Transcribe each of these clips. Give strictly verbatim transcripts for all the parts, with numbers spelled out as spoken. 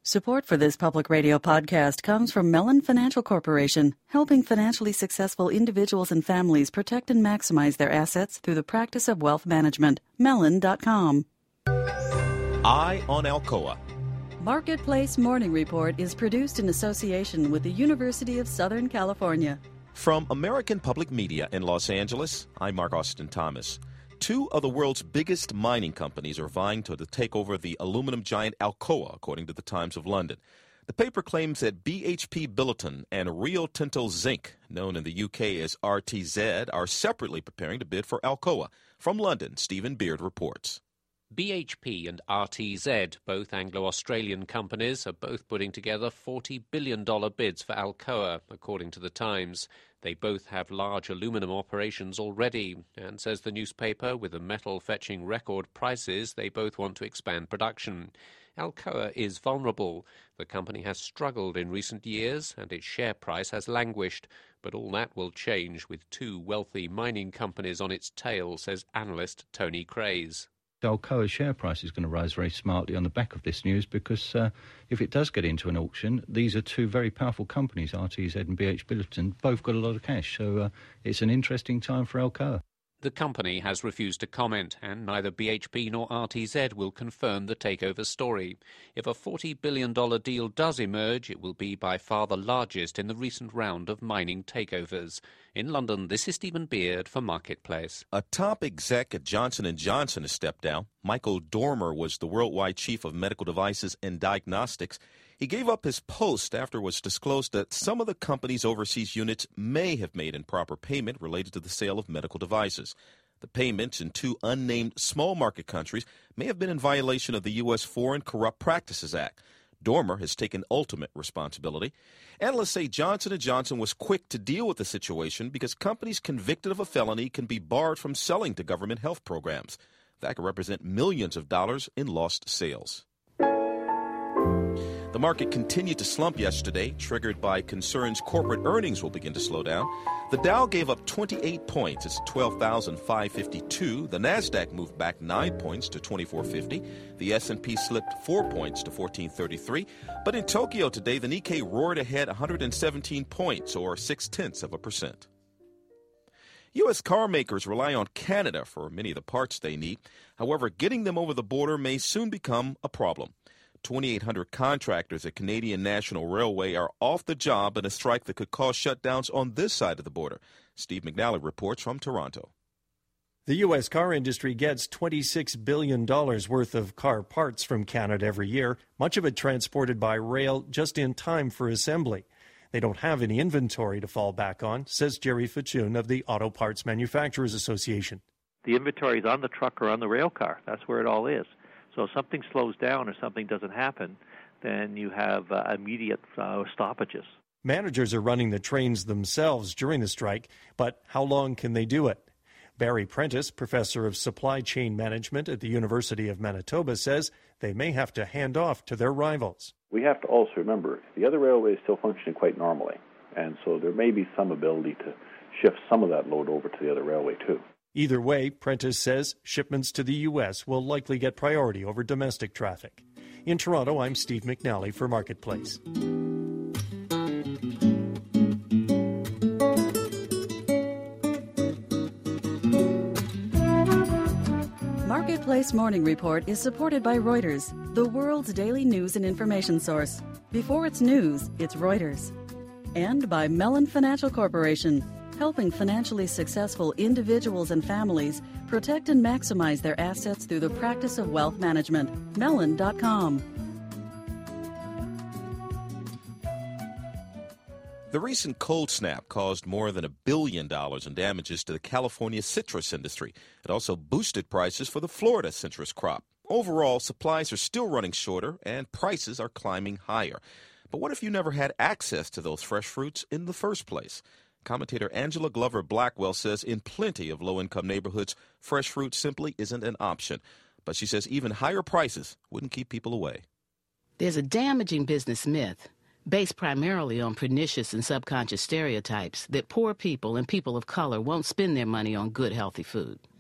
Support for this public radio podcast comes from Mellon Financial Corporation, helping financially successful individuals and families protect and maximize their assets through the practice of wealth management. Mellon dot com. Eye on Alcoa. Marketplace Morning Report is produced in association with the University of Southern California. From American Public Media in Los Angeles, I'm Mark Austin Thomas. Two of the world's biggest mining companies are vying to take over the aluminum giant Alcoa, according to the Times of London. The paper claims that B H P Billiton and Rio Tinto Zinc, known in the U K as R T Z, are separately preparing to bid for Alcoa. From London, Stephen Beard reports. B H P and R T Z, both Anglo-Australian companies, are both putting together forty billion dollars bids for Alcoa, according to the Times. They both have large aluminum operations already, and, says the newspaper, with the metal fetching record prices, they both want to expand production. Alcoa is vulnerable. The company has struggled in recent years, and its share price has languished. But all that will change with two wealthy mining companies on its tail, says analyst Tony Craze. Alcoa's share price is going to rise very smartly on the back of this news because uh, if it does get into an auction, these are two very powerful companies, R T Z and B H P Billiton, both got a lot of cash, so uh, it's an interesting time for Alcoa. The company has refused to comment, and neither B H P nor R T Z will confirm the takeover story. If a forty billion dollars deal does emerge, it will be by far the largest in the recent round of mining takeovers. In London, this is Stephen Beard for Marketplace. A top exec at Johnson and Johnson has stepped down. Michael Dormer was the worldwide chief of medical devices and diagnostics. He gave up his post after it was disclosed that some of the company's overseas units may have made improper payment related to the sale of medical devices. The payments in two unnamed small market countries may have been in violation of the U S Foreign Corrupt Practices Act. Dormer has taken ultimate responsibility. Analysts say Johnson and Johnson was quick to deal with the situation because companies convicted of a felony can be barred from selling to government health programs. That could represent millions of dollars in lost sales. The market continued to slump yesterday, triggered by concerns corporate earnings will begin to slow down. The Dow gave up twenty-eight points. It's twelve thousand five hundred fifty-two. The Nasdaq moved back nine points to twenty-four fifty. The S and P slipped four points to fourteen thirty-three. But in Tokyo today, the Nikkei roared ahead one hundred seventeen points, or six-tenths of a percent. U S car makers rely on Canada for many of the parts they need. However, getting them over the border may soon become a problem. twenty-eight hundred contractors at Canadian National Railway are off the job in a strike that could cause shutdowns on this side of the border. Steve McNally reports from Toronto. The U S car industry gets twenty-six billion dollars worth of car parts from Canada every year, much of it transported by rail just in time for assembly. They don't have any inventory to fall back on, says Jerry Fitchun of the Auto Parts Manufacturers Association. The inventory is on the truck or on the rail car. That's where it all is. So if something slows down or something doesn't happen, then you have uh, immediate uh, stoppages. Managers are running the trains themselves during the strike, but how long can they do it? Barry Prentice, professor of supply chain management at the University of Manitoba, says they may have to hand off to their rivals. We have to also remember the other railway is still functioning quite normally, and so there may be some ability to shift some of that load over to the other railway too. Either way, Prentice says shipments to the U S will likely get priority over domestic traffic. In Toronto, I'm Steve McNally for Marketplace. Marketplace Morning Report is supported by Reuters, the world's daily news and information source. Before it's news, it's Reuters. And by Mellon Financial Corporation, helping financially successful individuals and families protect and maximize their assets through the practice of wealth management. Mellon dot com. The recent cold snap caused more than a billion dollars in damages to the California citrus industry. It also boosted prices for the Florida citrus crop. Overall, supplies are still running shorter and prices are climbing higher. But what if you never had access to those fresh fruits in the first place? Commentator Angela Glover Blackwell says in plenty of low-income neighborhoods, fresh fruit simply isn't an option. But she says even higher prices wouldn't keep people away. There's a damaging business myth, based primarily on pernicious and subconscious stereotypes, that poor people and people of color won't spend their money on good, healthy food.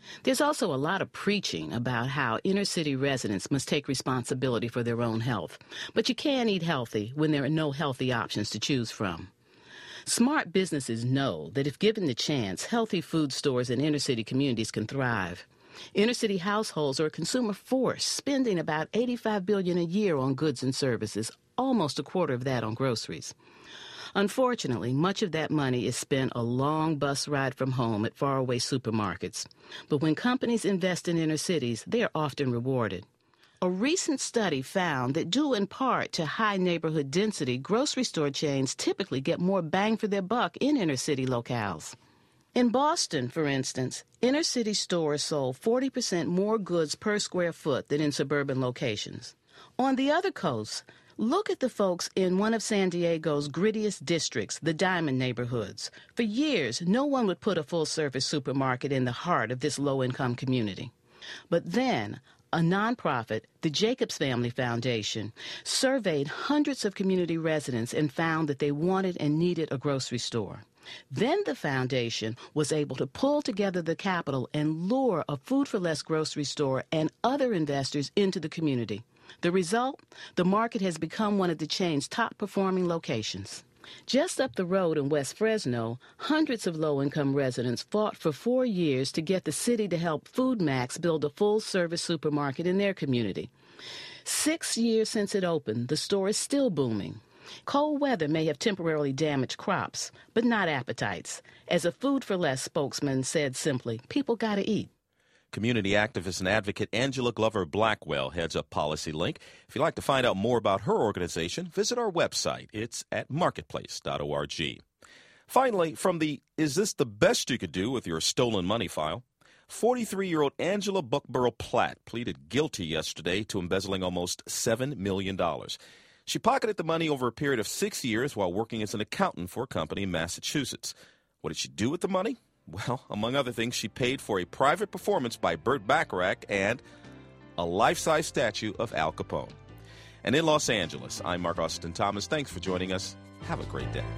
There's also a lot of preaching about how inner-city residents must take responsibility for their own health. But you can't eat healthy when there are no healthy options to choose from. Smart businesses know that if given the chance, healthy food stores in inner-city communities can thrive. Inner-city households are a consumer force, spending about eighty-five billion dollars a year on goods and services, almost a quarter of that on groceries. Unfortunately, much of that money is spent a long bus ride from home at faraway supermarkets. But when companies invest in inner cities, they are often rewarded. A recent study found that due in part to high neighborhood density, grocery store chains typically get more bang for their buck in inner city locales. In Boston, for instance, inner city stores sold forty percent more goods per square foot than in suburban locations. On the other coast, look at the folks in one of San Diego's grittiest districts, the Diamond neighborhoods. For years, no one would put a full-service supermarket in the heart of this low-income community. But then, a nonprofit, the Jacobs Family Foundation, surveyed hundreds of community residents and found that they wanted and needed a grocery store. Then the foundation was able to pull together the capital and lure a Food for Less grocery store and other investors into the community. The result? The market has become one of the chain's top-performing locations. Just up the road in West Fresno, hundreds of low-income residents fought for four years to get the city to help FoodMax build a full-service supermarket in their community. Six years since it opened, the store is still booming. Cold weather may have temporarily damaged crops, but not appetites. As a Food for Less spokesman said simply, people gotta eat. Community activist and advocate Angela Glover Blackwell heads up PolicyLink. If you'd like to find out more about her organization, visit our website. It's at marketplace dot org. Finally, from the Is This the Best You Could Do with Your Stolen Money file, forty-three-year-old Angela Buckborough Platt pleaded guilty yesterday to embezzling almost seven million dollars. She pocketed the money over a period of six years while working as an accountant for a company in Massachusetts. What did she do with the money? Well, among other things, she paid for a private performance by Burt Bacharach and a life-size statue of Al Capone. And in Los Angeles, I'm Mark Austin Thomas. Thanks for joining us. Have a great day.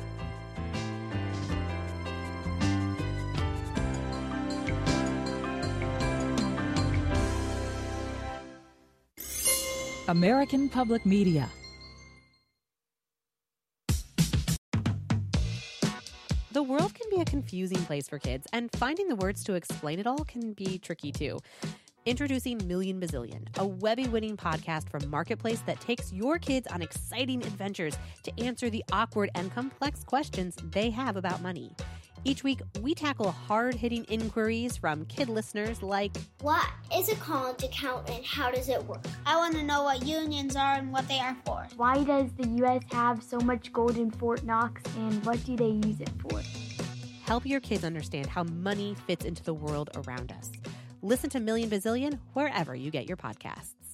American Public Media. The world can be a confusing place for kids, and finding the words to explain it all can be tricky too. Introducing Million Bazillion, a Webby-winning podcast from Marketplace that takes your kids on exciting adventures to answer the awkward and complex questions they have about money. Each week, we tackle hard-hitting inquiries from kid listeners like, what is a college account and how does it work? I want to know what unions are and what they are for. Why does the U S have so much gold in Fort Knox and what do they use it for? Help your kids understand how money fits into the world around us. Listen to Million Bazillion wherever you get your podcasts.